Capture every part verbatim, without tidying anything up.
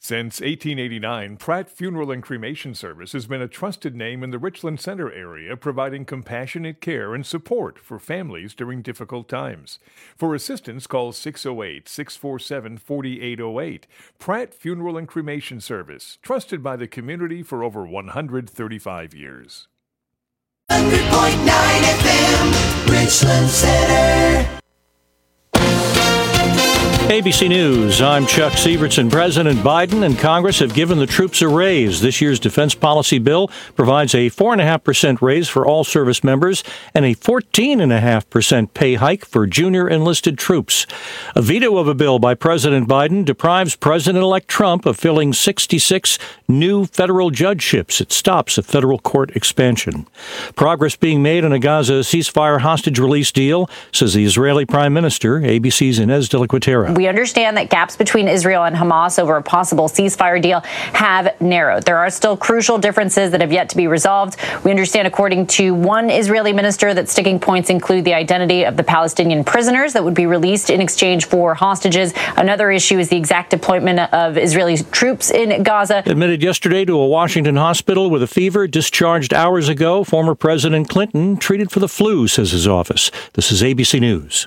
Since eighteen eighty-nine, Pratt Funeral and Cremation Service has been a trusted name in the Richland Center area, providing compassionate care and support for families during difficult times. For assistance, call six oh eight, six four seven, four eight oh eight. Pratt Funeral and Cremation Service, trusted by the community for over one hundred thirty-five years. one hundred point nine F M, Richland Center. A B C News, I'm Chuck Sievertson. President Biden and Congress have given the troops a raise. This year's defense policy bill provides a four point five percent raise for all service members and a fourteen point five percent pay hike for junior enlisted troops. A veto of a bill by President Biden deprives President-elect Trump of filling sixty-six new federal judgeships. It stops a federal court expansion. Progress being made on a Gaza ceasefire hostage release deal, says the Israeli Prime Minister. A B C's Inez de la Cuetera. We understand that gaps between Israel and Hamas over a possible ceasefire deal have narrowed. There are still crucial differences that have yet to be resolved. We understand, according to one Israeli minister, that sticking points include the identity of the Palestinian prisoners that would be released in exchange for hostages. Another issue is the exact deployment of Israeli troops in Gaza. Admitted yesterday to a Washington hospital with a fever, discharged hours ago. Former President Clinton treated for the flu, says his office. This is A B C News.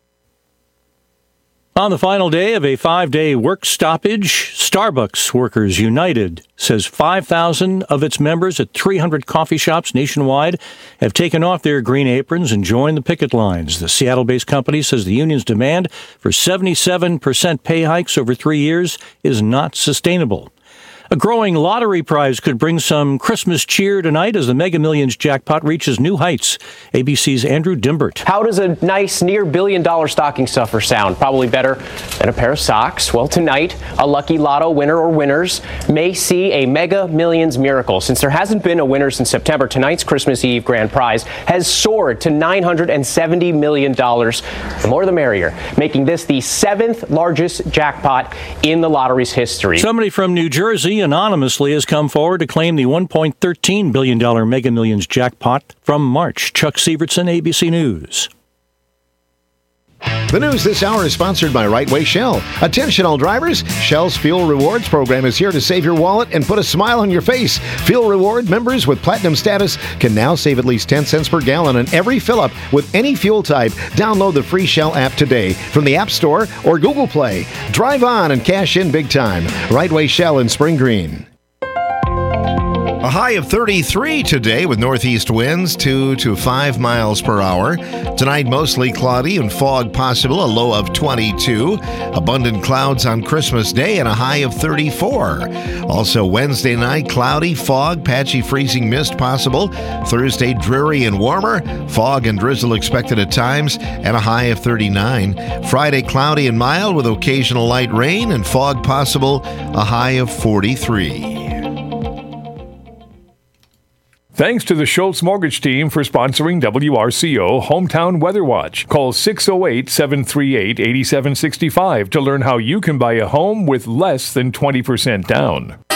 On the final day of a five-day work stoppage, Starbucks Workers United says five thousand of its members at three hundred coffee shops nationwide have taken off their green aprons and joined the picket lines. The Seattle-based company says the union's demand for seventy-seven percent pay hikes over three years is not sustainable. A growing lottery prize could bring some Christmas cheer tonight as the Mega Millions jackpot reaches new heights. A B C's Andrew Dimbert. How does a nice near billion dollar stocking stuffer sound? Probably better than a pair of socks. Well, tonight, a lucky lotto winner or winners may see a Mega Millions miracle. Since there hasn't been a winner since September, tonight's Christmas Eve grand prize has soared to nine hundred seventy million dollars. The more the merrier, making this the seventh largest jackpot in the lottery's history. Somebody from New Jersey anonymously has come forward to claim the one point one three billion dollars Mega Millions jackpot from March. Chuck Sievertson, A B C News. The news this hour is sponsored by Right Way Shell. Attention all drivers, Shell's Fuel Rewards program is here to save your wallet and put a smile on your face. Fuel Reward members with Platinum status can now save at least ten cents per gallon on every fill-up with any fuel type. Download the free Shell app today from the App Store or Google Play. Drive on and cash in big time. Right Way Shell in Spring Green. A high of thirty-three today with northeast winds two to five miles per hour. Tonight, mostly cloudy and fog possible, a low of twenty-two. Abundant clouds on Christmas Day and a high of thirty-four. Also, Wednesday night, cloudy, fog, patchy freezing mist possible. Thursday, dreary and warmer. Fog and drizzle expected at times and a high of thirty-nine. Friday, cloudy and mild with occasional light rain and fog possible, a high of forty-three. Thanks to the Schultz Mortgage Team for sponsoring W R C O Hometown Weather Watch. Call six oh eight, seven three eight, eight seven six five to learn how you can buy a home with less than twenty percent down. one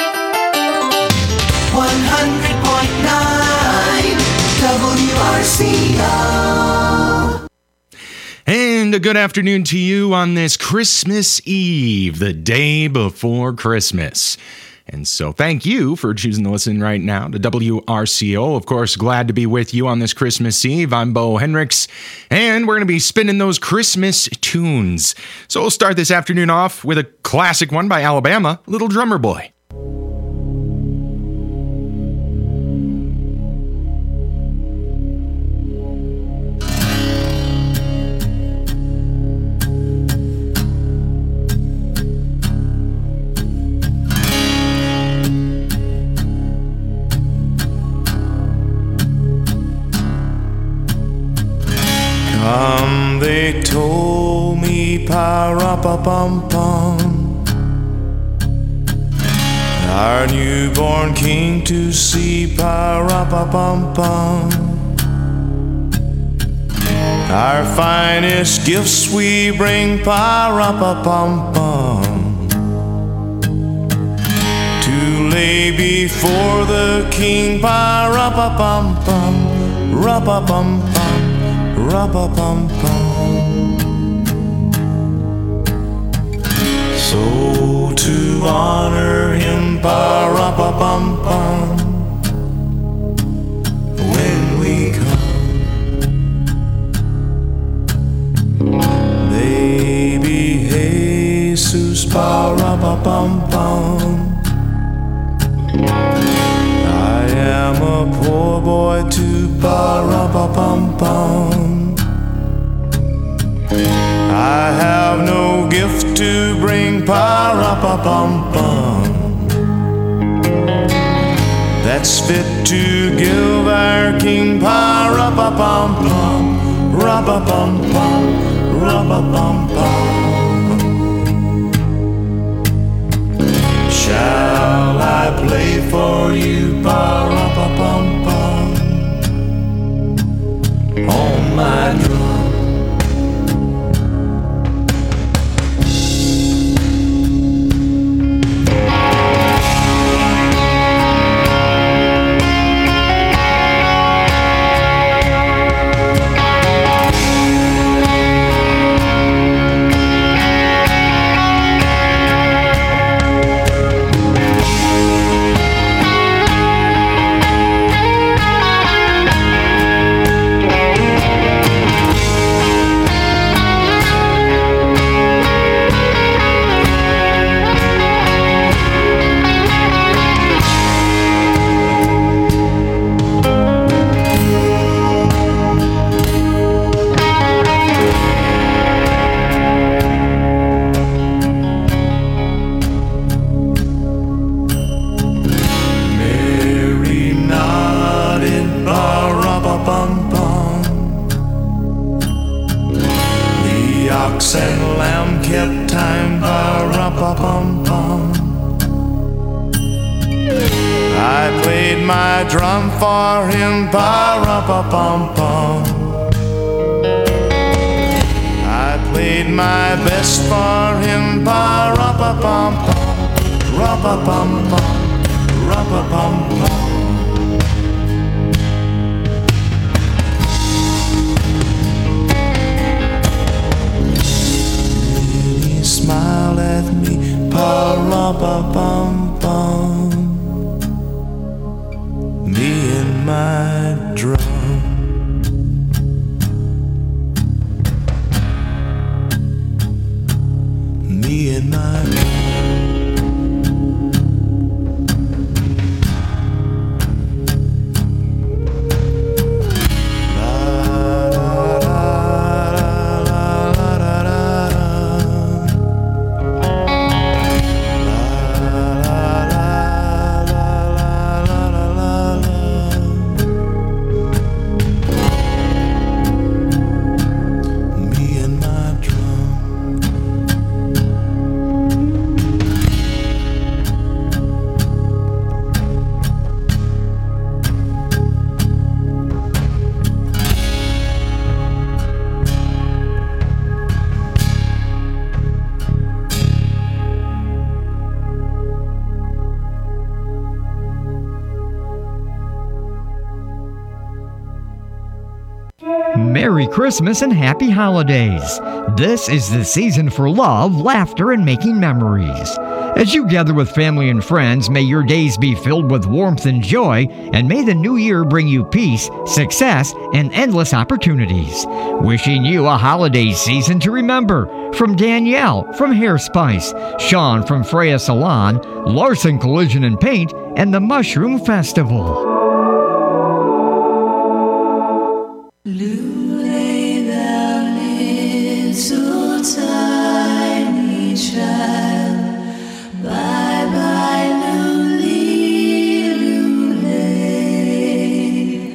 hundred point nine W R C O. And a good afternoon to you on this Christmas Eve, the day before Christmas. And so thank you for choosing to listen right now to W R C O. Of course, glad to be with you on this Christmas Eve. I'm Bo Hendricks, and we're going to be spinning those Christmas tunes. So we'll start this afternoon off with a classic one by Alabama, Little Drummer Boy. Come, they told me, pa-ra-pa-pum-pum, our newborn king to see, pa-ra-pa-pum-pum. Our finest gifts we bring, pa-ra-pa-pum-pum, to lay before the king, pa-ra-pa-pum-pum, ra-pa-pum-pum. Ra-pa-pum-pum. So to honor Ba-ra-ba-bum-bum. I am a poor boy too. Ba-ra-ba-bum-bum. I have no gift to bring. Pa-ra-ba-bum-bum. That's fit to give our king. Pa-ra-ba-bum-bum. Ra-ba-bum-bum. Ra-ba-bum-bum. Shall I play for you? Ba-ra-ba-bum-bum. On my drum. Merry Christmas and Happy Holidays. This is the season for love, laughter, and making memories. As you gather with family and friends, may your days be filled with warmth and joy, and may the new year bring you peace, success, and endless opportunities. Wishing you a holiday season to remember. From Danielle from Hair Spice, Sean from Freya Salon, Larson Collision and Paint, and the Mushroom Festival. Lulay, thou little tiny child, bye bye, Lulay, Lulay,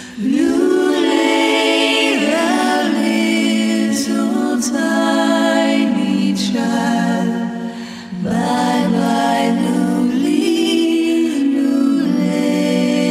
Lulay, thou little tiny child, bye bye, Lulay, Lulay.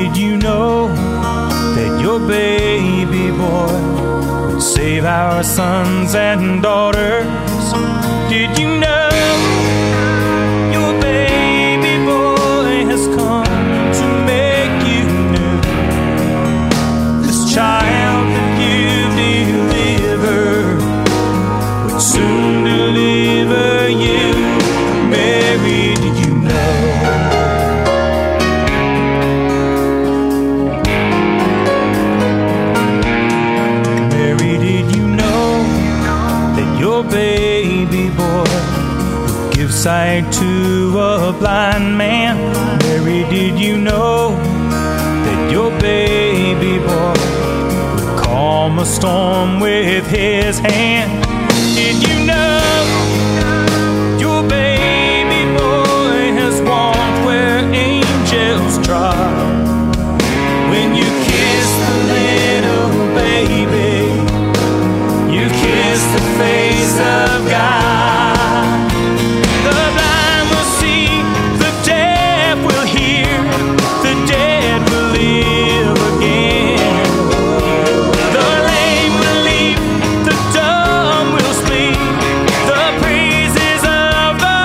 did you know that your baby boy would save our sons and daughters? Did you know your baby boy has come to make you new? This child that you delivered would soon deliver you. Mary, did you know? Mary, did you know that your baby boy would give sight to a blind man? Mary, did you know that your baby boy would calm a storm with his hand? Did you know your baby boy has walked where angels trod? When you kiss the little baby, you kiss the face of God. The blind will see, the deaf will hear, the dead will live again. The lame will leap, the dumb will speak, the praises of the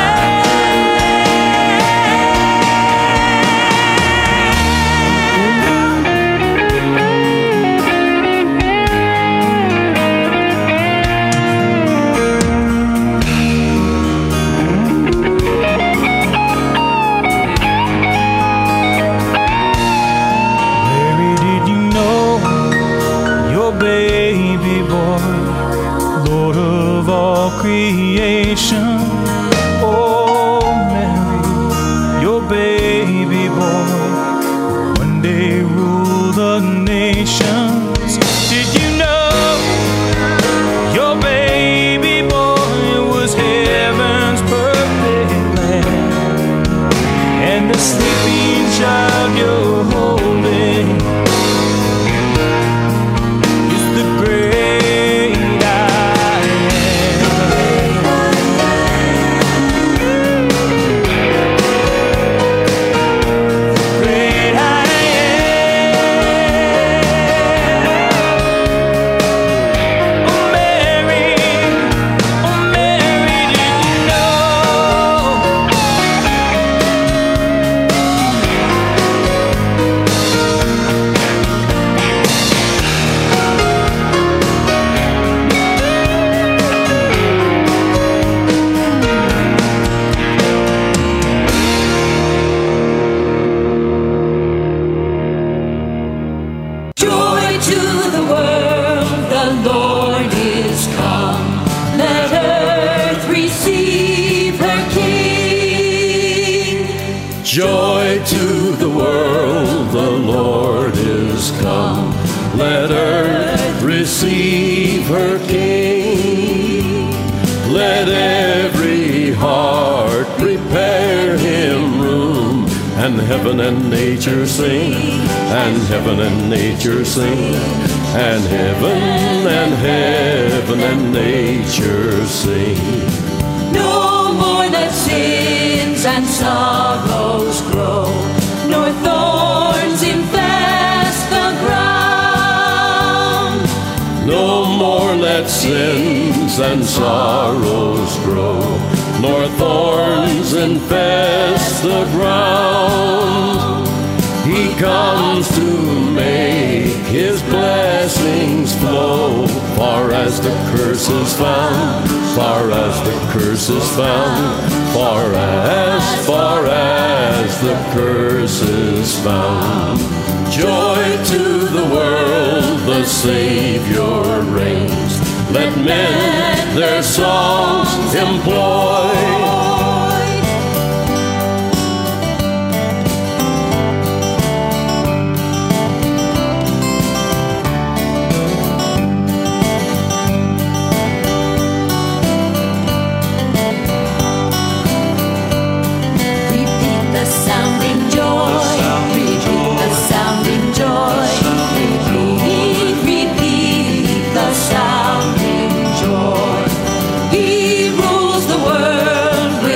Mary, did you know your baby boy, Lord of all creation? Oh, Mary, your baby boy will one day rule the nations. Did you know your baby boy was heaven's perfect lamb? And the sleeping child you're holding is the great I am. Great I am. Oh, Mary, oh, Mary, did you know? Joy to the world, the Lord is come. Let earth receive her King. Joy to the world, the Lord is come. Let earth receive her King. Let every heart prepare him room, and heaven and nature sing, and heaven and nature sing, and heaven and heaven and nature sing. No more let sins and sorrows grow, nor thorns infest the ground. No more let sins and sorrows grow, nor thorns infest the ground. He comes to make his blessings flow, far as the curse is found, far as the curse is found, far as, far as the curse is found. Joy to the world, the Savior reigns. Let men their songs employ. Sounding joy. He rules the world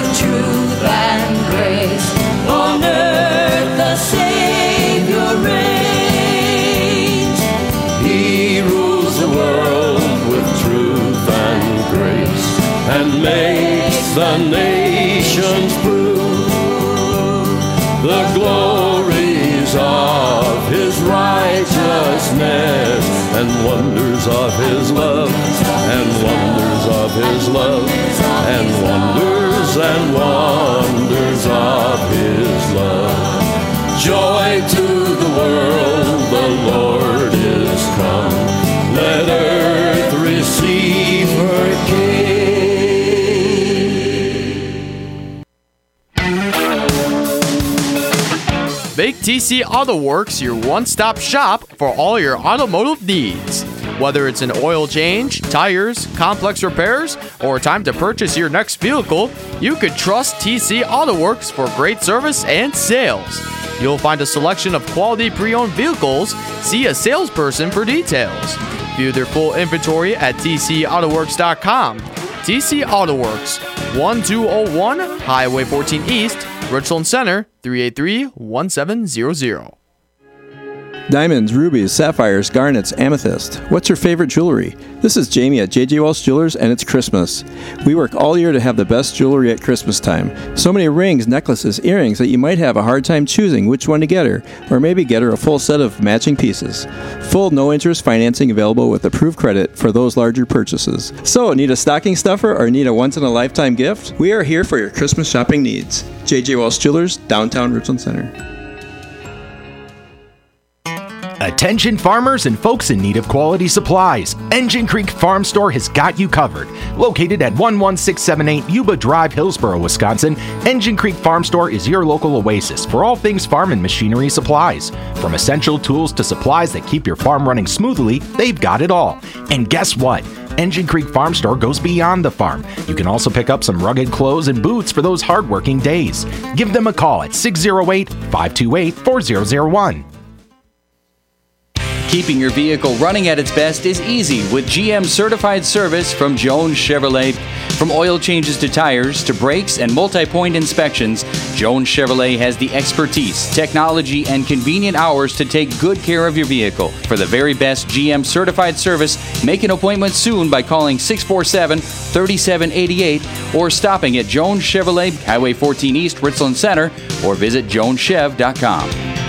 the nations prove the glories of his righteousness and wonders of his love and wonders of his love and wonders and wonders of his love. Joy to the world, the Lord is come. Let earth receive her King. Make T C Auto Works your one-stop shop for all your automotive needs. Whether it's an oil change, tires, complex repairs, or time to purchase your next vehicle, you can trust T C Auto Works for great service and sales. You'll find a selection of quality pre-owned vehicles. See a salesperson for details. View their full inventory at T C auto works dot com. T C Auto Works, one two zero one Highway fourteen East, Richland Center, three eight three, one seven zero zero. Diamonds, rubies, sapphires, garnets, amethyst. What's your favorite jewelry? This is Jamie at J J Wells Jewelers, and it's Christmas. We work all year to have the best jewelry at Christmas time. So many rings, necklaces, earrings that you might have a hard time choosing which one to get her, or maybe get her a full set of matching pieces. Full no-interest financing available with approved credit for those larger purchases. So, need a stocking stuffer or need a once-in-a-lifetime gift? We are here for your Christmas shopping needs. J J Wells Jewelers, downtown Richland Center. Attention farmers and folks in need of quality supplies. Engine Creek Farm Store has got you covered. Located at one one six seven eight Yuba Drive, Hillsboro, Wisconsin, Engine Creek Farm Store is your local oasis for all things farm and machinery supplies. From essential tools to supplies that keep your farm running smoothly, they've got it all. And guess what? Engine Creek Farm Store goes beyond the farm. You can also pick up some rugged clothes and boots for those hard-working days. Give them a call at six oh eight, five two eight, four zero zero one. Keeping your vehicle running at its best is easy with G M certified service from Jones Chevrolet. From oil changes to tires to brakes and multi-point inspections, Jones Chevrolet has the expertise, technology, and convenient hours to take good care of your vehicle. For the very best G M certified service, make an appointment soon by calling six four seven, three seven eight eight or stopping at Jones Chevrolet, Highway fourteen East, Richland Center, or visit jones chev dot com.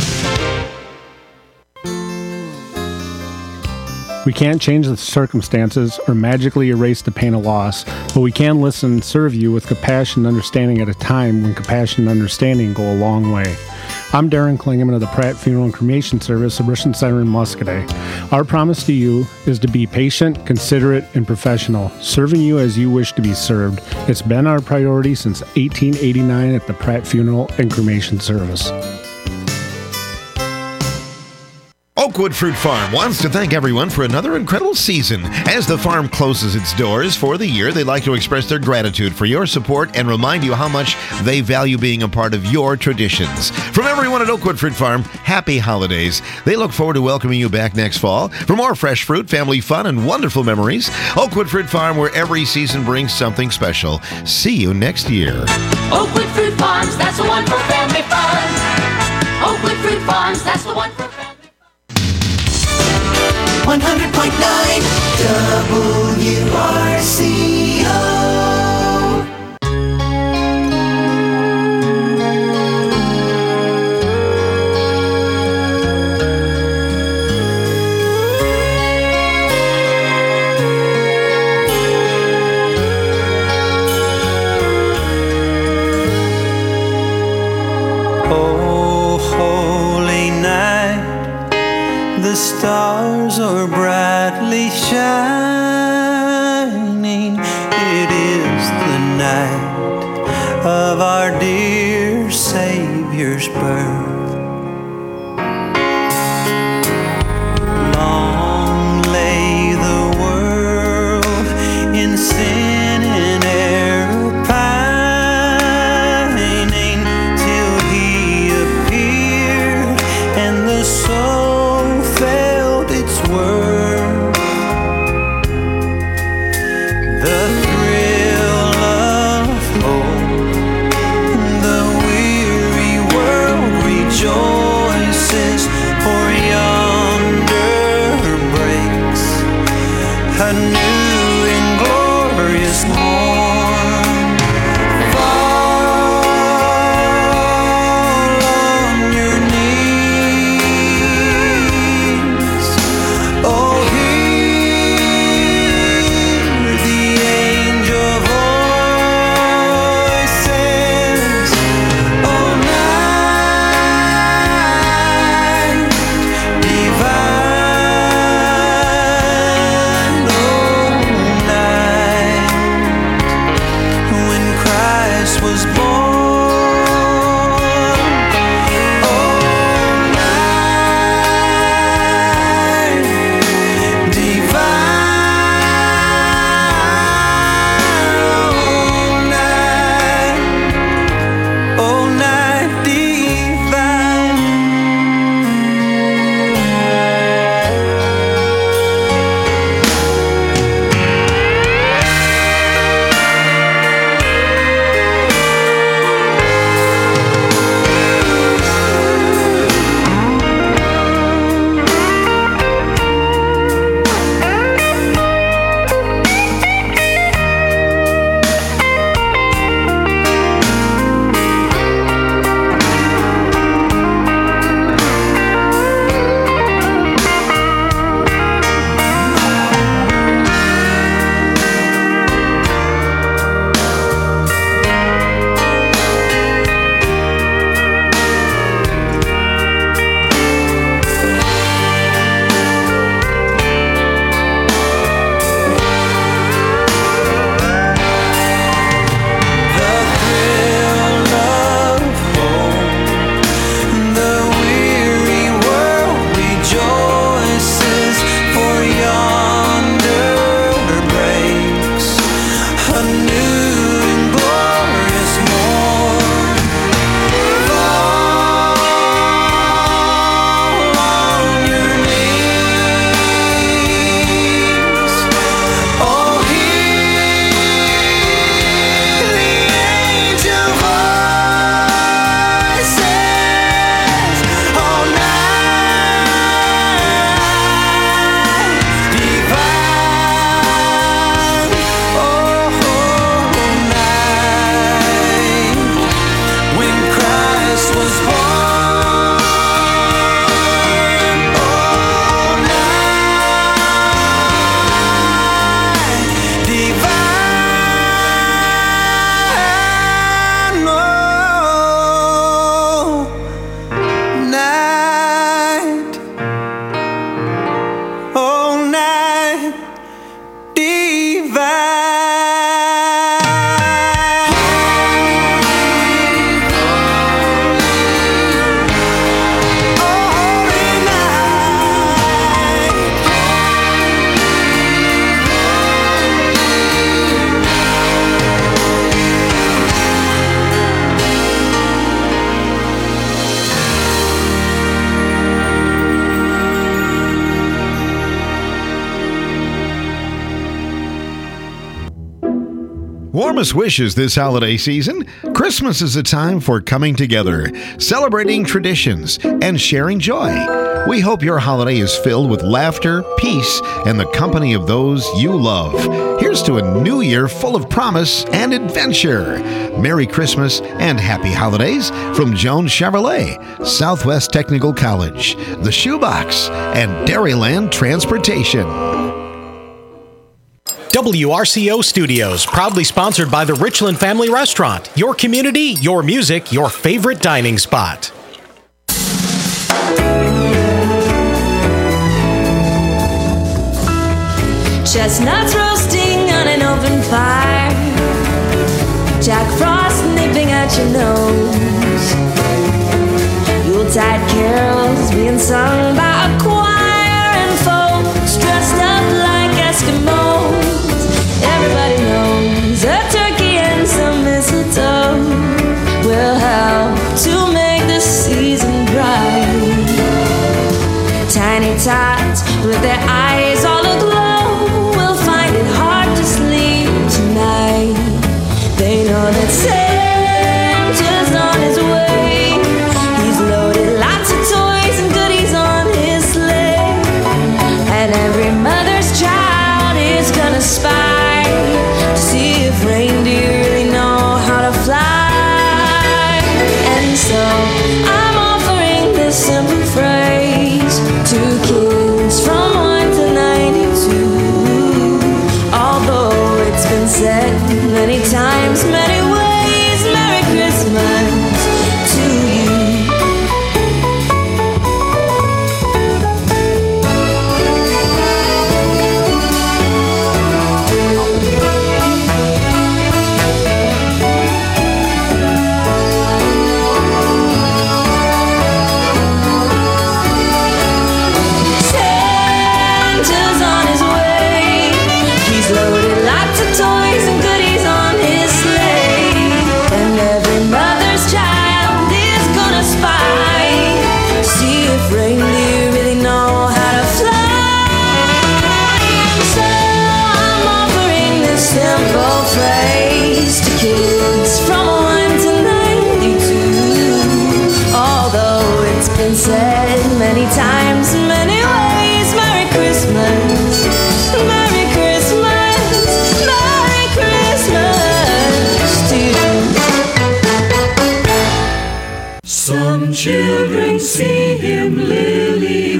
We can't change the circumstances or magically erase the pain of loss, but we can listen and serve you with compassion and understanding at a time when compassion and understanding go a long way. I'm Darren Klingeman of the Pratt Funeral and Cremation Service of Richland Center in Muscadet. Our promise to you is to be patient, considerate, and professional, serving you as you wish to be served. It's been our priority since eighteen eighty-nine at the Pratt Funeral and Cremation Service. Oakwood Fruit Farm wants to thank everyone for another incredible season. As the farm closes its doors for the year, they'd like to express their gratitude for your support and remind you how much they value being a part of your traditions. From everyone at Oakwood Fruit Farm, happy holidays. They look forward to welcoming you back next fall for more fresh fruit, family fun, and wonderful memories. Oakwood Fruit Farm, where every season brings something special. See you next year. Oakwood Fruit Farms, that's the one for family fun. Oakwood Fruit Farms, that's the one for family fun. one hundred point nine W R C O. Oh, holy night, the stars are brightly shining. It is the night of our dear Savior's birth. Long lay the world in sin and error pining, till he appeared and the soul felt its worth. The thrill of hope, the weary world Warmest wishes this holiday season. Christmas is a time for coming together, celebrating traditions, and sharing joy. We hope your holiday is filled with laughter, peace, and the company of those you love. Here's to a new year full of promise and adventure. Merry Christmas and Happy Holidays from Jones Chevrolet, Southwest Technical College, The Shoebox, and Dairyland Transportation. W R C O Studios, proudly sponsored by the Richland Family Restaurant. Your community, your music, your favorite dining spot. Chestnuts roasting on an open fire, Jack Frost nipping at your nose, Yuletide carols being sung by a choir, and folks dressed up like Eskimos. Everybody knows a turkey and some mistletoe will help to make the season bright. Tiny tots with their eyes all aglow will find it hard to sleep tonight. They know that Santa's on his way. He's loaded lots of toys and goodies on his sleigh, and every mother's child is gonna spy to see if reindeer really know how to fly. And so I'm offering this simple phrase to kids from one to ninety-two. Although it's been said many times, many ways, Merry Christmas to you. Santa's on his way. He's loaded lots of toys and goodies on his sleigh, and every mother's child is gonna spy, see if reindeer really know how to fly. So I'm offering this simple phrase to kids from one to ninety-two. Although it's been said many times, many ways, Merry Christmas, Merry Christmas, Merry Christmas to you. Some children see him lily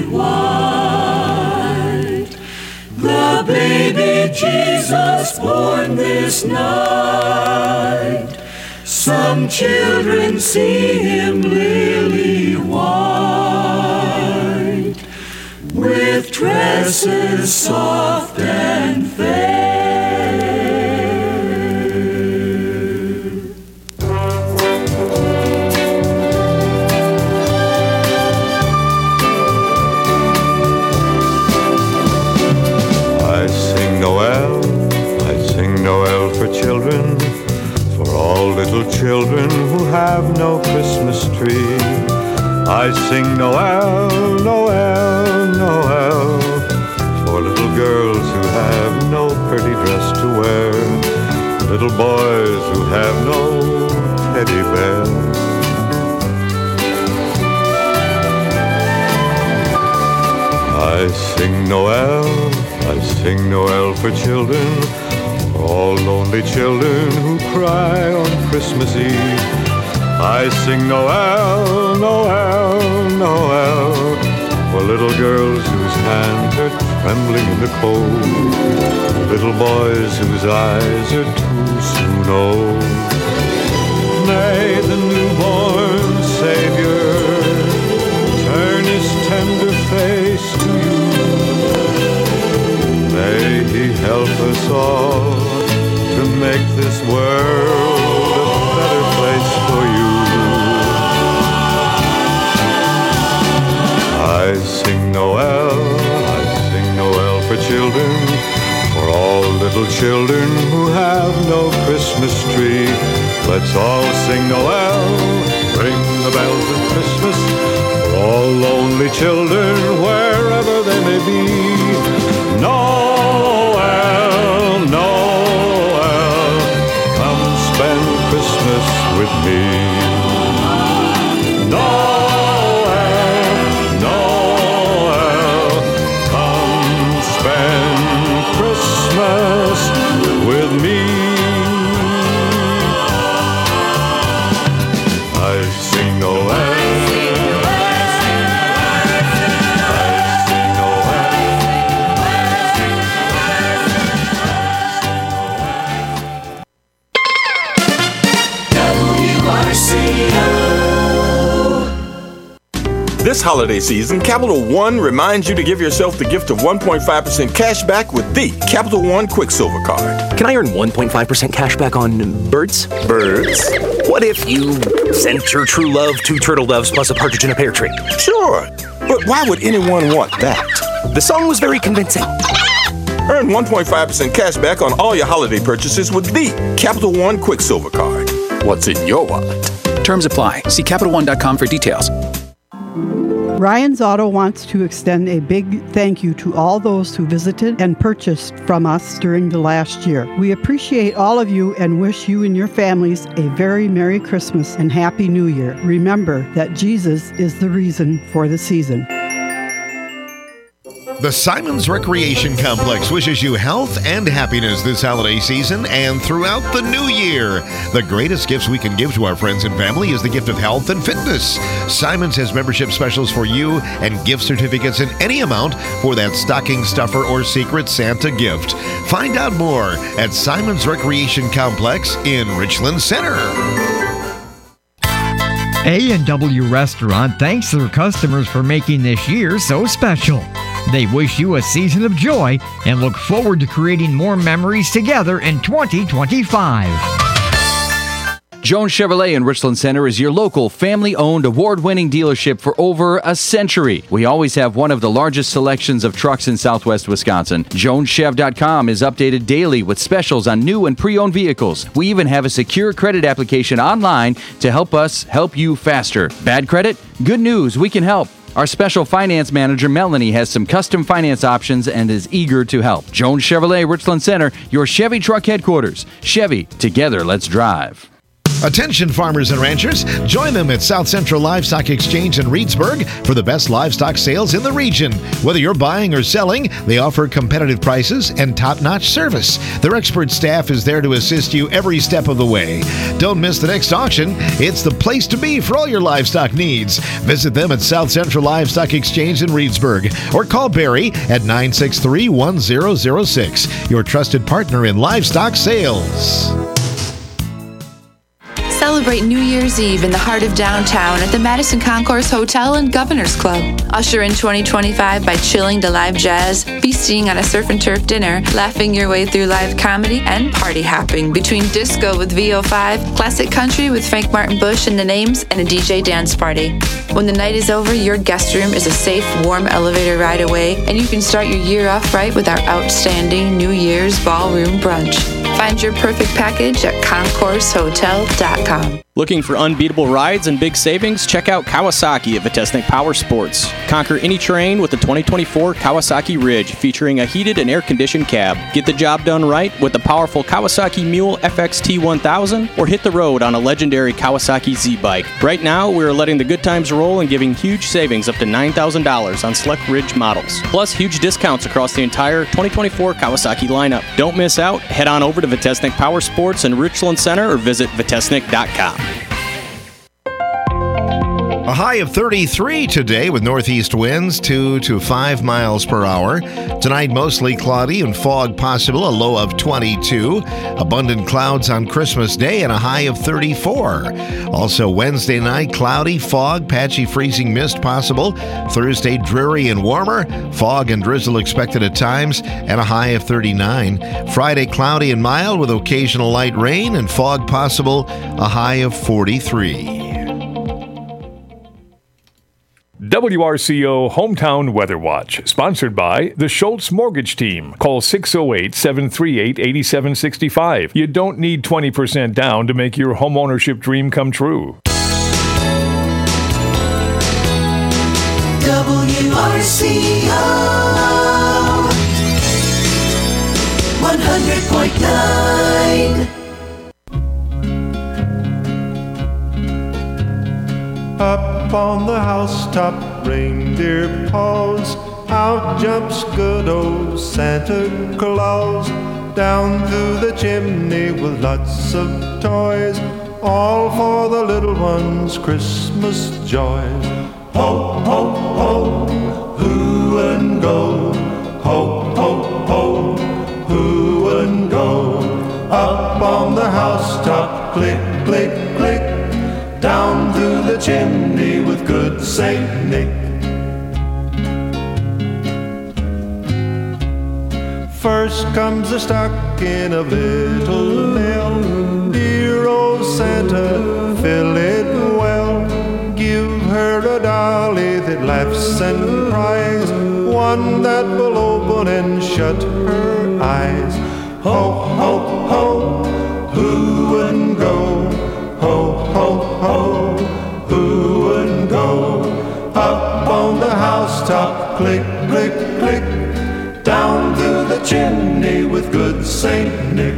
white, the baby Jesus born this night. Some children see him lily white, with dresses soft and fair. I sing Noel, I sing Noel for children, for all little children who have no Christmas tree. I sing Noel, Noel, Noel, for little girls who have no pretty dress to wear, little boys who have no teddy bear. I sing Noel, I sing Noel for children, for all lonely children who cry on Christmas Eve. I sing Noel, Noel, Noel, for little girls whose hands are trembling in the cold, little boys whose eyes are too soon old. May the newborn Savior turn his tender face to you. May he help us all to make this world a better place for you. I sing Noel, I sing Noel for children, for all little children who have no Christmas tree. Let's all sing Noel, ring the bells of Christmas, for all lonely children wherever they may be. Noel, Noel, with me. Noel, Noel, come spend Christmas with me. I sing Noel. This holiday season, Capital One reminds you to give yourself the gift of one point five percent cash back with the Capital One Quicksilver Card. Can I earn one point five percent cash back on birds? Birds? What if you sent your true love two turtle doves plus a partridge in a pear tree? Sure, but why would anyone want that? The song was very convincing. Earn one point five percent cash back on all your holiday purchases with the Capital One Quicksilver Card. What's in your wallet? Terms apply. See Capital One dot com for details. Ryan's Auto wants to extend a big thank you to all those who visited and purchased from us during the last year. We appreciate all of you and wish you and your families a very Merry Christmas and Happy New Year. Remember that Jesus is the reason for the season. The Simons Recreation Complex wishes you health and happiness this holiday season and throughout the new year. The greatest gifts we can give to our friends and family is the gift of health and fitness. Simons has membership specials for you and gift certificates in any amount for that stocking stuffer or Secret Santa gift. Find out more at Simons Recreation Complex in Richland Center. A and W Restaurant thanks their customers for making this year so special. They wish you a season of joy and look forward to creating more memories together in twenty twenty-five. Jones Chevrolet in Richland Center is your local family-owned, award-winning dealership for over a century. We always have one of the largest selections of trucks in southwest Wisconsin. Jones Chev dot com is updated daily with specials on new and pre-owned vehicles. We even have a secure credit application online to help us help you faster. Bad credit? Good news, we can help. Our special finance manager, Melanie, has some custom finance options and is eager to help. Jones Chevrolet, Richland Center, your Chevy truck headquarters. Chevy, together, let's drive. Attention farmers and ranchers, join them at South Central Livestock Exchange in Reedsburg for the best livestock sales in the region. Whether you're buying or selling, they offer competitive prices and top-notch service. Their expert staff is there to assist you every step of the way. Don't miss the next auction. It's the place to be for all your livestock needs. Visit them at South Central Livestock Exchange in Reedsburg or call Barry at nine six three, one zero zero six, your trusted partner in livestock sales. Celebrate New Year's Eve in the heart of downtown at the Madison Concourse Hotel and Governor's Club. Usher in twenty twenty-five by chilling to live jazz, feasting on a surf and turf dinner, laughing your way through live comedy, and party hopping between disco with V O five, classic country with Frank Martin Bush and the Names, and a D J dance party. When the night is over, your guest room is a safe, warm elevator ride away, and you can start your year off right with our outstanding New Year's ballroom brunch. Find your perfect package at concourse hotel dot com. Looking for unbeatable rides and big savings? Check out Kawasaki at Vitesnik Power Sports. Conquer any terrain with the twenty twenty-four Kawasaki Ridge, featuring a heated and air-conditioned cab. Get the job done right with the powerful Kawasaki Mule F X T one thousand, or hit the road on a legendary Kawasaki Z-Bike. Right now, we are letting the good times roll and giving huge savings up to nine thousand dollars on select Ridge models. Plus, huge discounts across the entire twenty twenty-four Kawasaki lineup. Don't miss out. Head on over to Vitesnik Power Sports in Richland Center or visit vitesnik dot com. A high of thirty-three today with northeast winds two to five miles per hour. Tonight, mostly cloudy and fog possible, a low of twenty-two. Abundant clouds on Christmas Day and a high of thirty-four. Also, Wednesday night, cloudy, fog, patchy freezing mist possible. Thursday, dreary and warmer. Fog and drizzle expected at times and a high of thirty-nine. Friday, cloudy and mild with occasional light rain and fog possible, a high of forty-three. W R C O Hometown Weather Watch, sponsored by the Schultz Mortgage Team. Call six oh eight, seven three eight, eight seven six five. You don't need twenty percent down to make your homeownership dream come true. W R C O one hundred point nine. Up on the housetop, reindeer paws. Out jumps good old Santa Claus. Down through the chimney with lots of toys, all for the little ones' Christmas joys. Ho, ho, ho, who wouldn't go? Ho, ho, ho, who wouldn't go? Up on the housetop, click, click, click. Down through the chimney with good Saint Nick. First comes the stocking of little Nell. Dear old Santa, fill it well. Give her a dolly that laughs and cries, one that will open and shut her eyes. Ho, ho, ho, who wouldn't go? Ho, ho, ho, who wouldn't go? Up on the housetop, click, click, click. Down through the chimney with good Saint Nick.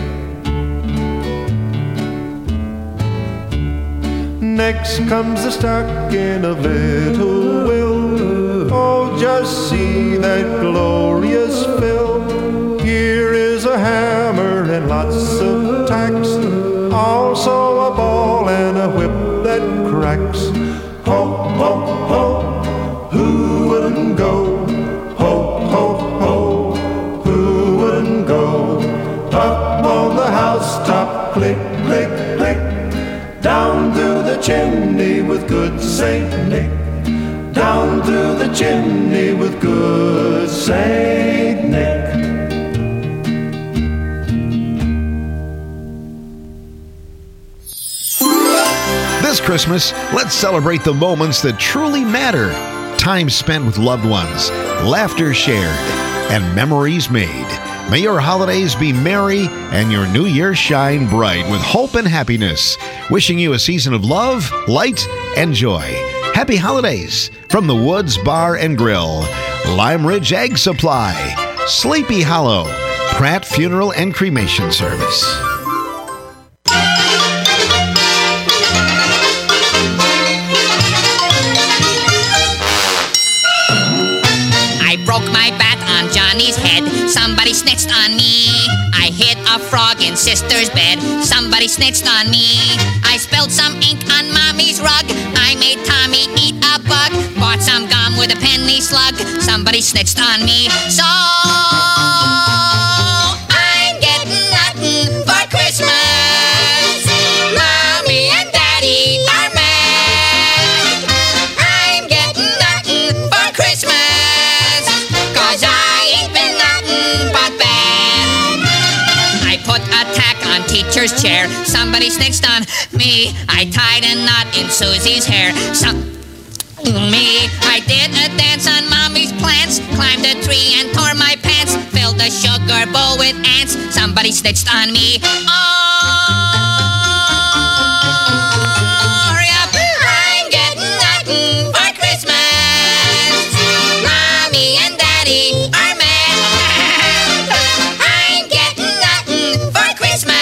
Next comes the stocking of little Will. Oh, just see that glorious fill. Here is a hammer and lots of tacks, also a ball and a whip that cracks. Ho, ho, ho, who wouldn't go? Ho, ho, ho, who wouldn't go? Up on the housetop, click, click, click. Down through the chimney with good Saint Nick. Down through the chimney with good Saint Nick. This Christmas, let's celebrate the moments that truly matter. Time spent with loved ones, laughter shared, and memories made. May your holidays be merry and your new year shine bright with hope and happiness. Wishing you a season of love, light, and joy. Happy holidays from the Woods Bar and Grill, Lime Ridge Egg Supply, Sleepy Hollow, Pratt Funeral and Cremation Service. Broke my bat on Johnny's head. Somebody snitched on me. I hit a frog in sister's bed. Somebody snitched on me. I spilled some ink on mommy's rug. I made Tommy eat a bug. Bought some gum with a penny slug. Somebody snitched on me. So I'm getting nothing for Christmas. Mommy and Daddy are mad. I'm getting nothing for Christmas. Teacher's chair. Somebody snitched on me. I tied a knot in Susie's hair. Some me. I did a dance on Mommy's plants. Climbed a tree and tore my pants. Filled a sugar bowl with ants. Somebody snitched on me. Oh, yep. I'm getting nothing for Christmas. Mommy and Daddy are mad. I'm getting nothing for Christmas.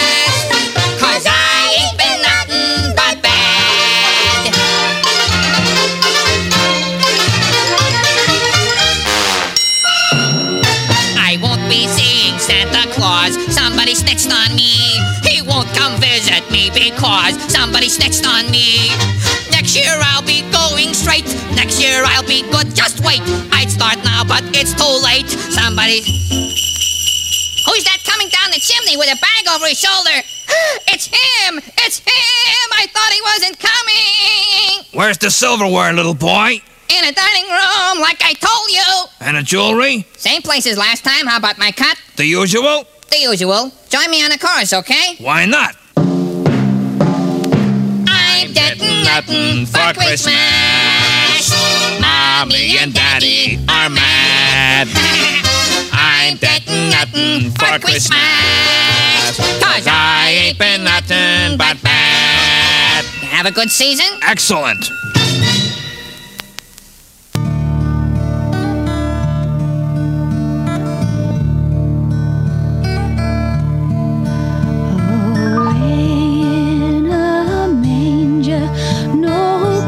Somebody snitched on me. He won't come visit me because somebody snitched on me. Next year I'll be going straight. Next year I'll be good. Just wait. I'd start now, but it's too late. Somebody. Who's that coming down the chimney with a bag over his shoulder? It's him! It's him! I thought he wasn't coming! Where's the silverware, little boy? In a dining room, like I told you. And the jewelry? Same place as last time. How about my cut? The usual? The usual. Join me on the chorus, okay? Why not? I'm getting nothing for Christmas. Mommy and Daddy are mad. I'm getting nothing for Christmas. Cause I ain't been nothing but bad. Have a good season? Excellent. No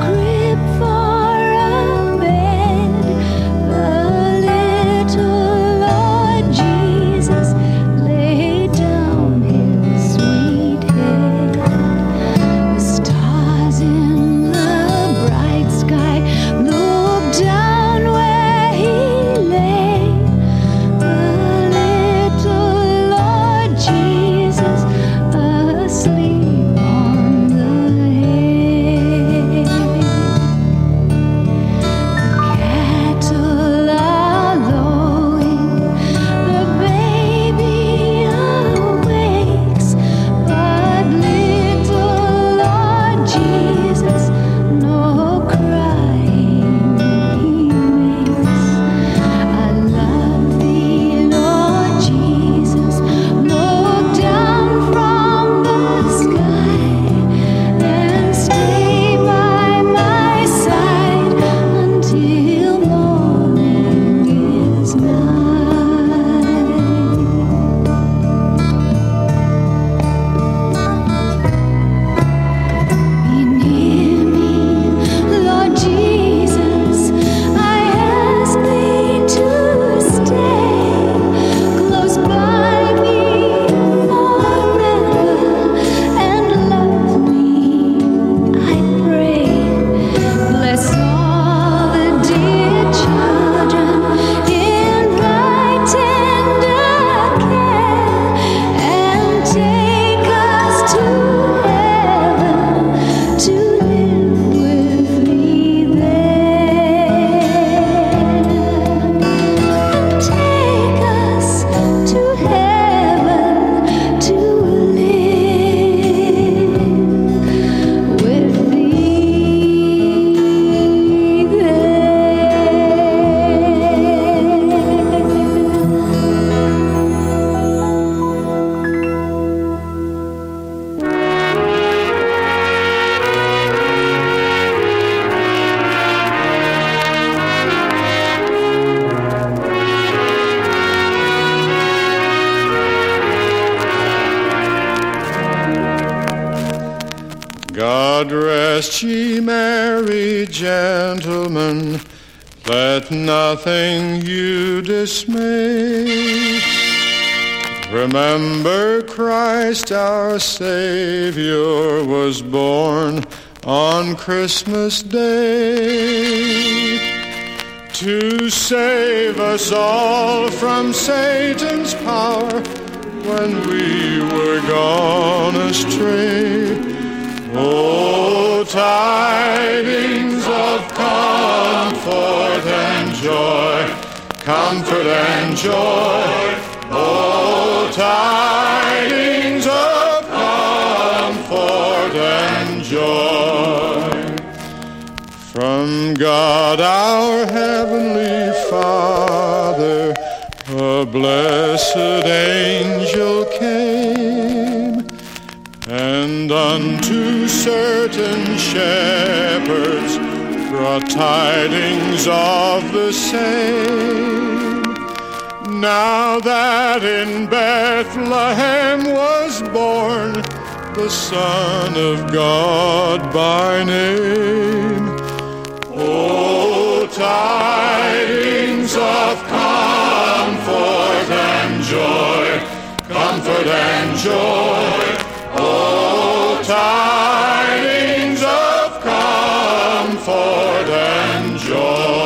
Get ye merry, gentlemen, let nothing you dismay. Remember Christ our Savior was born on Christmas Day to save us all from Satan's power when we were gone astray. Oh, tidings of comfort and joy, comfort and joy. Oh, tidings of comfort and joy from God our heavenly Father. A blessed angel came, and unto certain shepherds brought tidings of the same. Now that in Bethlehem was born the Son of God by name. Oh, tidings of comfort and joy, comfort and joy. Oh, tidings of comfort and joy.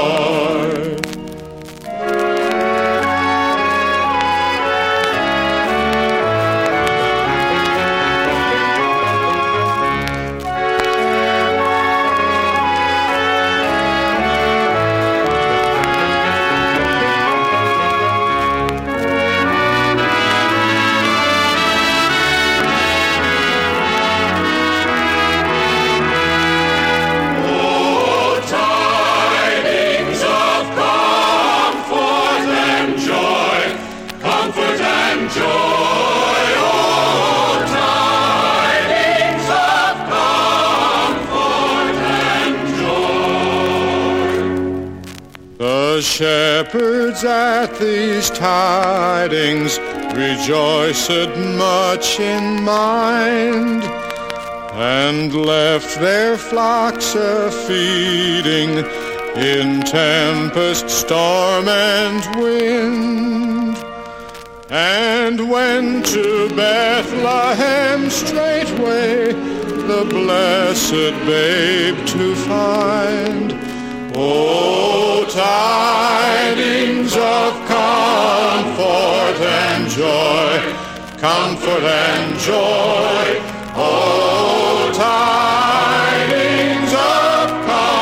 The shepherds at these tidings rejoiced much in mind, and left their flocks a-feeding in tempest, storm, and wind, and went to Bethlehem straightway the blessed babe to find. Oh, tidings of comfort and joy, comfort and joy. Oh, tidings of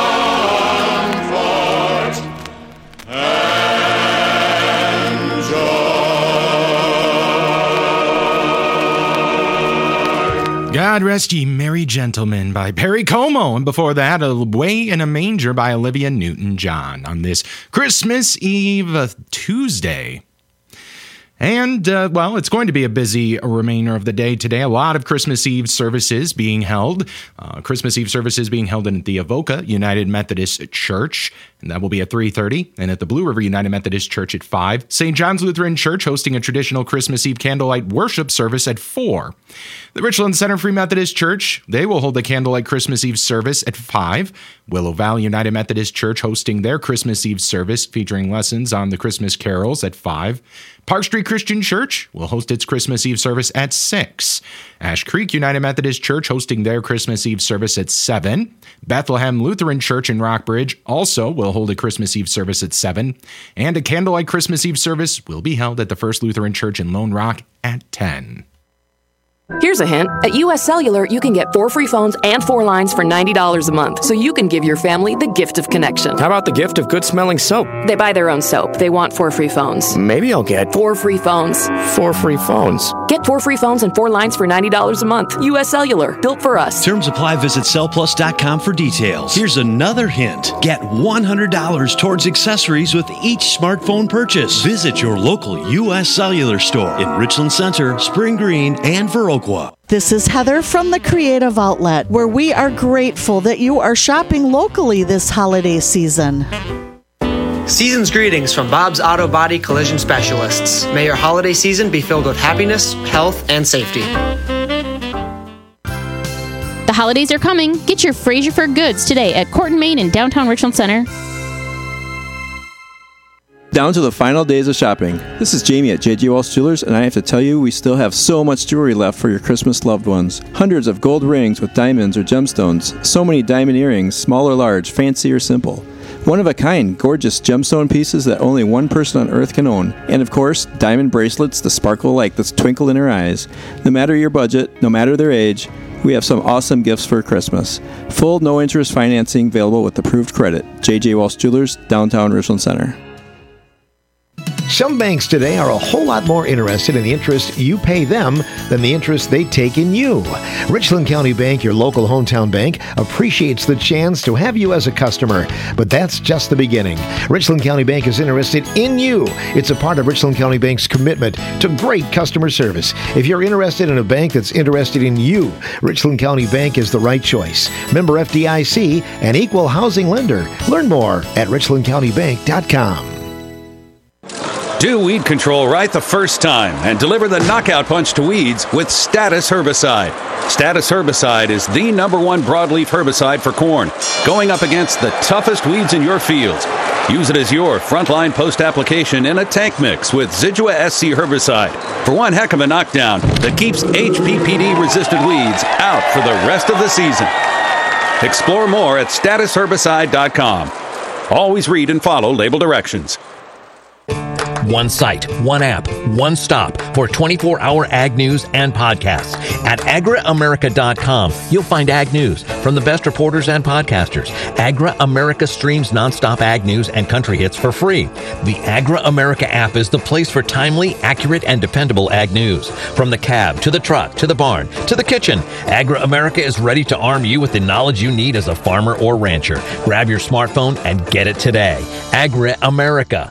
comfort and joy. God Rest Ye Merry Gentlemen by Perry Como, and before that, Away in a Manger by Olivia Newton-John on this Christmas Eve uh, Tuesday. And, uh, well, it's going to be a busy remainder of the day today. A lot of Christmas Eve services being held. Uh, Christmas Eve services being held in the Avoca United Methodist Church, and that will be at three thirty. And at the Blue River United Methodist Church at five. Saint John's Lutheran Church hosting a traditional Christmas Eve candlelight worship service at four. The Richland Center Free Methodist Church, they will hold a candlelight Christmas Eve service at five. Willow Valley United Methodist Church hosting their Christmas Eve service featuring lessons on the Christmas carols at five. Park Street Christian Church will host its Christmas Eve service at six. Ash Creek United Methodist Church hosting their Christmas Eve service at seven. Bethlehem Lutheran Church in Rockbridge also will hold a Christmas Eve service at seven. And a candlelight Christmas Eve service will be held at the First Lutheran Church in Lone Rock at ten. Here's a hint. At U S Cellular, you can get four free phones and four lines for ninety dollars a month, so you can give your family the gift of connection. How about the gift of good-smelling soap? They buy their own soap. They want four free phones. Maybe I'll get four free phones. Four free phones. Get four free phones and four lines for ninety dollars a month. U S Cellular, built for us. Terms apply. Visit cell plus dot com for details. Here's another hint. Get one hundred dollars towards accessories with each smartphone purchase. Visit your local U S Cellular store in Richland Center, Spring Green, and Viroqua. This is Heather from the Creative Outlet, where we are grateful that you are shopping locally this holiday season. Season's greetings from Bob's Auto Body Collision Specialists. May your holiday season be filled with happiness, health, and safety. The holidays are coming. Get your Fraser Fur goods today at Court and Main in downtown Richland Center. Down to the final days of shopping. This is Jamie at J J Walsh Jewelers, and I have to tell you, we still have so much jewelry left for your Christmas loved ones. Hundreds of gold rings with diamonds or gemstones, so many diamond earrings, small or large, fancy or simple. One-of-a-kind, gorgeous gemstone pieces that only one person on Earth can own. And of course, diamond bracelets that sparkle like the twinkle in her eyes. No matter your budget, no matter their age, we have some awesome gifts for Christmas. Full no-interest financing available with approved credit. J J Walsh Jewelers, downtown Richland Center. Some banks today are a whole lot more interested in the interest you pay them than the interest they take in you. Richland County Bank, your local hometown bank, appreciates the chance to have you as a customer, but that's just the beginning. Richland County Bank is interested in you. It's a part of Richland County Bank's commitment to great customer service. If you're interested in a bank that's interested in you, Richland County Bank is the right choice. Member F D I C, an equal housing lender. Learn more at richland county bank dot com. Do weed control right the first time and deliver the knockout punch to weeds with Status Herbicide. Status Herbicide is the number one broadleaf herbicide for corn, going up against the toughest weeds in your fields. Use it as your frontline post-application in a tank mix with Zidua S C herbicide for one heck of a knockdown that keeps H P P D-resistant weeds out for the rest of the season. Explore more at status herbicide dot com. Always read and follow label directions. One site, one app, one stop for twenty-four hour ag news and podcasts. At agra america dot com, you'll find ag news from the best reporters and podcasters. Agra America streams nonstop ag news and country hits for free. The Agra America app is the place for timely, accurate, and dependable ag news. From the cab, to the truck, to the barn, to the kitchen, Agra America is ready to arm you with the knowledge you need as a farmer or rancher. Grab your smartphone and get it today. Agra America.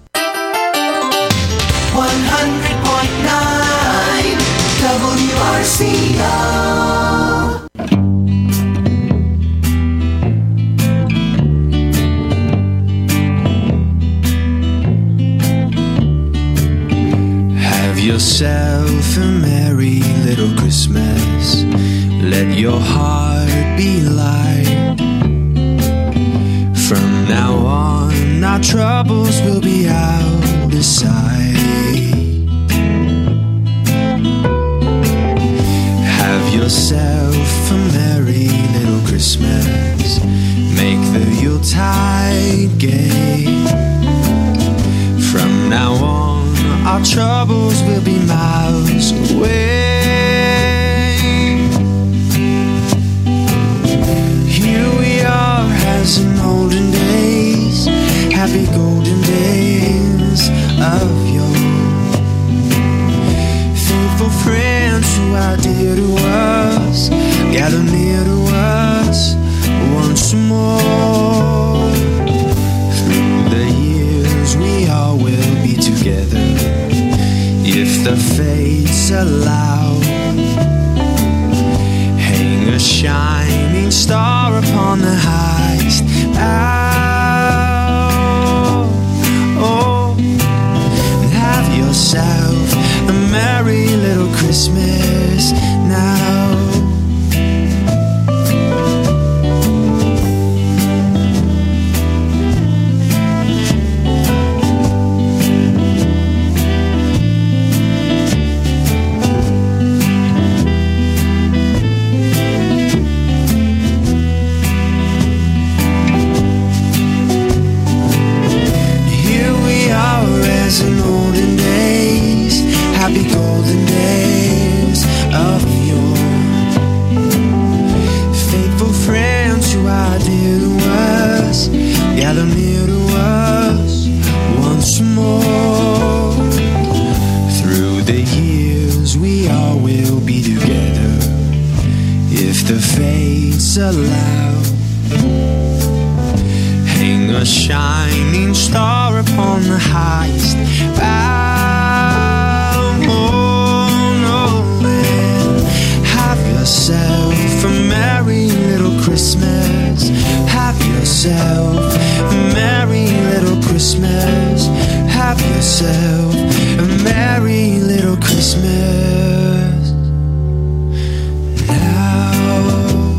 one hundred point nine W R C O. Have yourself a merry little Christmas. Let your heart be light. From now on, our troubles will be out of sight. Have yourself a merry little Christmas. Make the Yuletide gay. From now on, our troubles will be miles away. Here we are as in olden days, happy golden days of yore. Faithful friends who are dear to us, gather near to us once more. Through the years we all will be together, if the fates allow. Hang a shining star upon the highest bough. Oh, and have yourself a merry little Christmas now. In olden days, happy golden days of yore. Faithful friends who are dear to us, gather near to us once more. Through the years we all will be together, if the fates allow. Hang a shining star upon the highest bough. Oh, no, and have yourself a merry little Christmas. Have yourself a merry little Christmas. Have yourself a merry little Christmas now.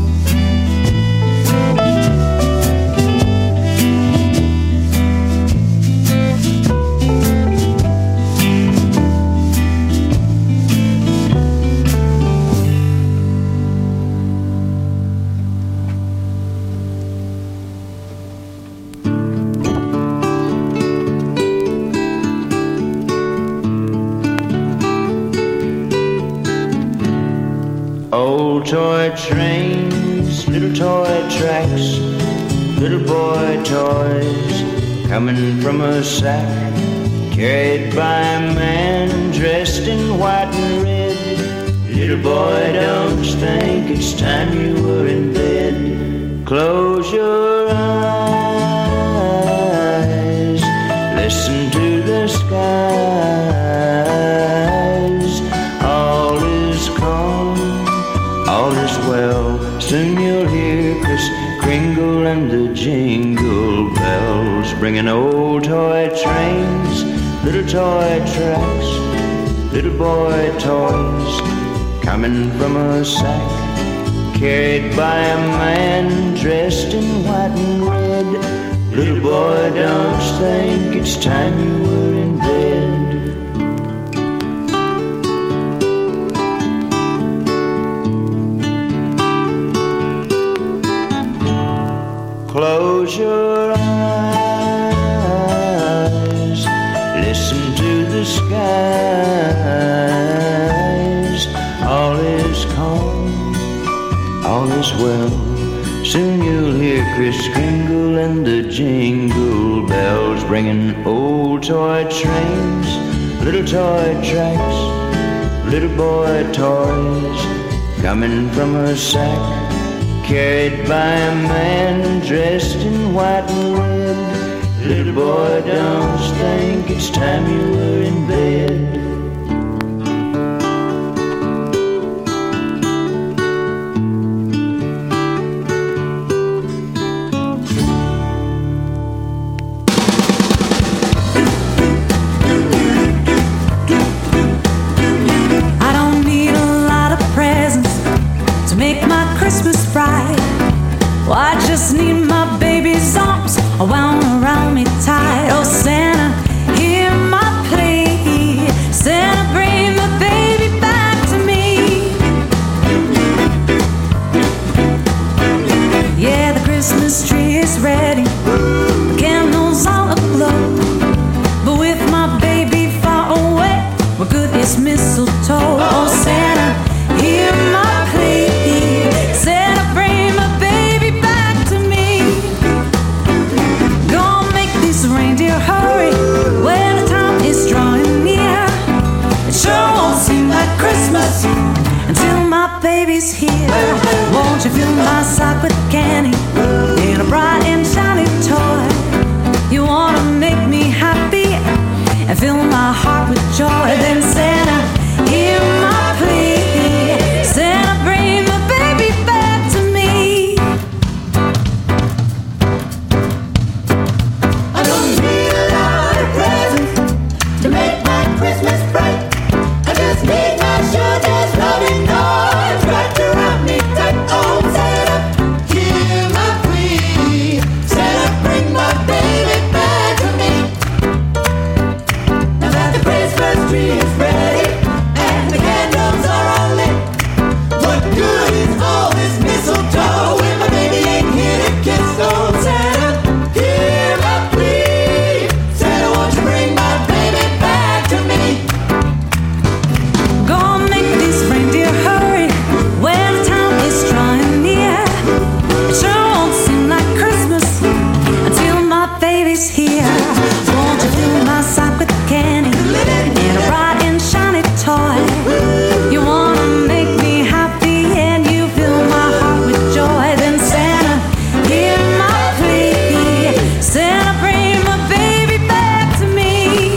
Old toy trains, little toy tracks, little boy toys coming from a sack, carried by a man dressed in white and red. Little boy, don't you think it's time you were in bed? Close your eyes, listen to the skies. All is calm, all is well. Soon you'll hear Kris Kringle and the jingle bells, bringing old toy trains, little toy tracks, little boy toys coming from a sack, carried by a man dressed in white and red. Little boy, don't you think it's time you were in bed? Close your eyes, listen to the skies. All is calm, all is well. Soon you'll hear Kris Kringle and the jingle bells, bringing old toy trains, little toy tracks, little boy toys coming from a sack, carried by a man dressed in white and red. Little boy, don't you think it's time you were in bed? Well, I just need my baby's arms wound around me tight. Oh, Santa, hear my plea. Santa, bring the baby back to me. Yeah, the Christmas tree is ready, the candles all aglow, but with my baby far away, what good is mistletoe? Oh, Santa, hear my plea. Santa, bring my baby back to me. Gonna make these reindeer hurry when the time is drawing near. It sure won't seem like Christmas until my baby's here. Won't you fill my sock with candy and a bright and shiny toy? You wanna make me happy and fill my heart with joy. Then Santa, hear my plea. Santa, bring my baby back to me. I don't need a lot of presents to make my Christmas bright. I just need my sugar's loving arms wrapped around me tight. Oh, Santa, hear my plea. Santa, bring my baby back to me. Now that the Christmas tree is ready and the candles are all lit, what good is all this mistletoe when my baby ain't here to kiss? Oh, Santa, hear my plea. Santa, won't you bring my baby back to me? Gonna make these reindeer hurry when the time is drawing near. It sure won't seem like Christmas until my baby's here. Won't you fill my sock with candy and a bright and shiny toy? You wanna make me happy and you fill my heart with joy. Then Santa, hear my plea. Santa, bring my baby back to me.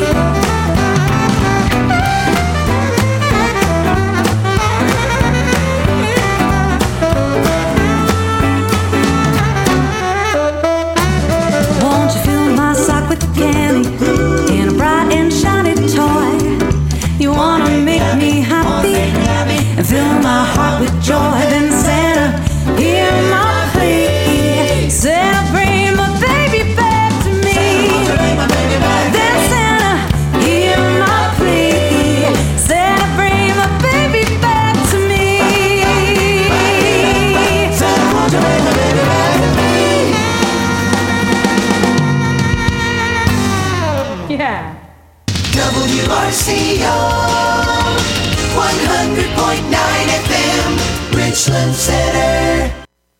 Won't you fill my sock with candy and a bright and shiny toy? You wanna make me happy and fill my heart with joy. Then Santa, hear my plea. Santa, bring my baby back to me. Then Santa, hear my plea. Santa, bring my baby back to me. Santa, won't you bring my baby back to me? Yeah. W R C O one hundred point nine F M, Richland Center.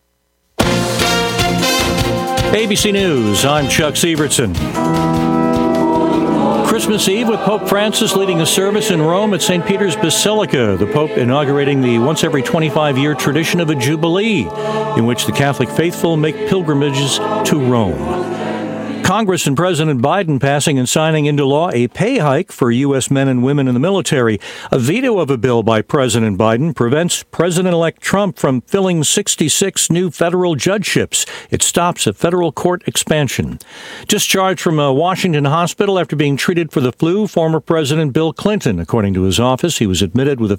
A B C News, I'm Chuck Sievertson. Christmas Eve with Pope Francis leading a service in Rome at Saint Peter's Basilica. The Pope inaugurating the once every twenty-five year tradition of a Jubilee, in which the Catholic faithful make pilgrimages to Rome. Congress and President Biden passing and signing into law a pay hike for U S men and women in the military. A veto of a bill by President Biden prevents President-elect Trump from filling sixty-six new federal judgeships. It stops a federal court expansion. Discharged from a Washington hospital after being treated for the flu, former President Bill Clinton. According to his office, he was admitted with a